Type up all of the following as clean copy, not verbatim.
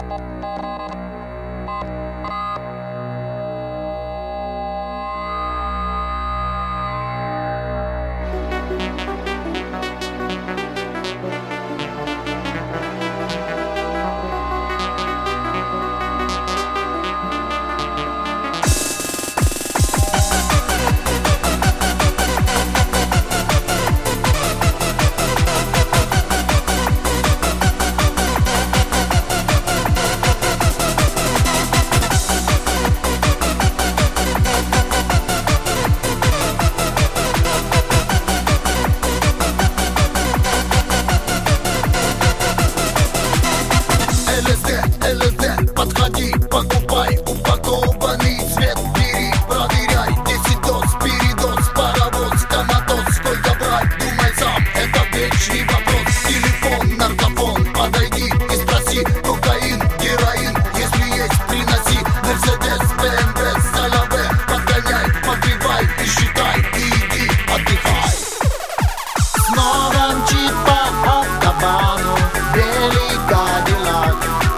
ЛСД, подходи, покупай, упакованный цвет бери, проверяй, 10 доз, передоз, паровоз, коматоз, сколько брать, думай сам, это вечный вопрос. Телефон, наркофон, подойди и спроси, кокаин, героин, если есть, приноси, Мерседес, БМВ, Салаве, подгоняй, подбивай и считай, и иди, отдыхай. Снова мчит по автобану белый Кадиллак,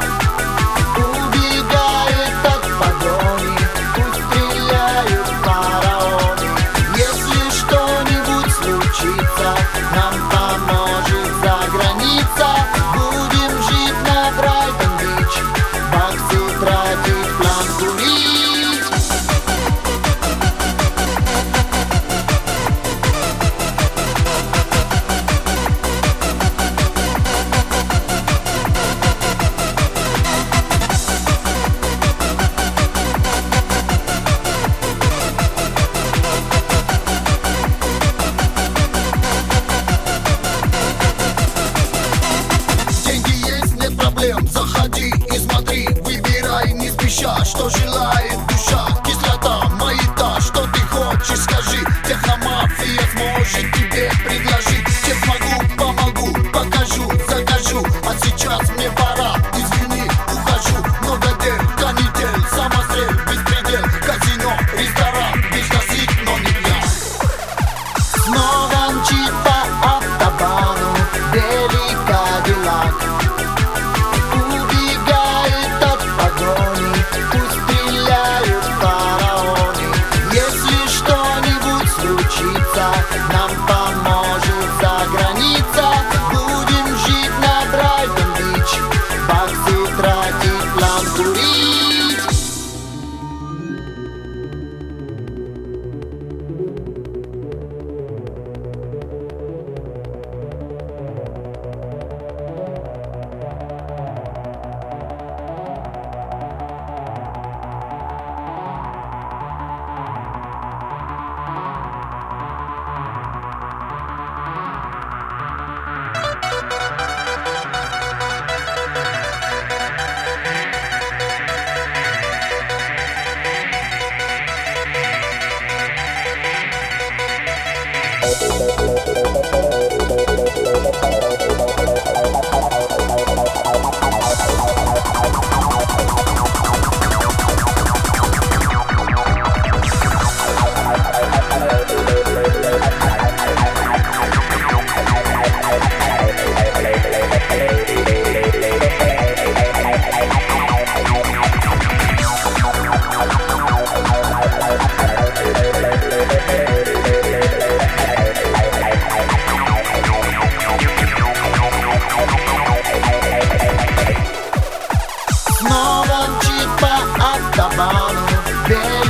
убегает от погони, пусть стреляют фараоны. Если что-нибудь случится, нам поможет заграница. Будем жить на Брайтон-Бич, баксы тратить, план курить. Заходи и смотри, выбирай не спеша, что желает душа. Кислота, маята, что ты хочешь, скажи. Техномафия сможет тебе предложить. Чем смогу, помогу, покажу, закажу. А сейчас мне пора, извини, ухожу. Много дел, канитель, самострел, беспредел, казино, ресторан, вечно сыт, но не пьян. Снова мчит по автобану белый Кадиллак, убегает от погони, пусть стреляют фараоны. Если что-нибудь случится, нам поможет заграница. Будем жить на Брайтон-Бич, баксы тратить, план курить. Снова мчит по автобану белый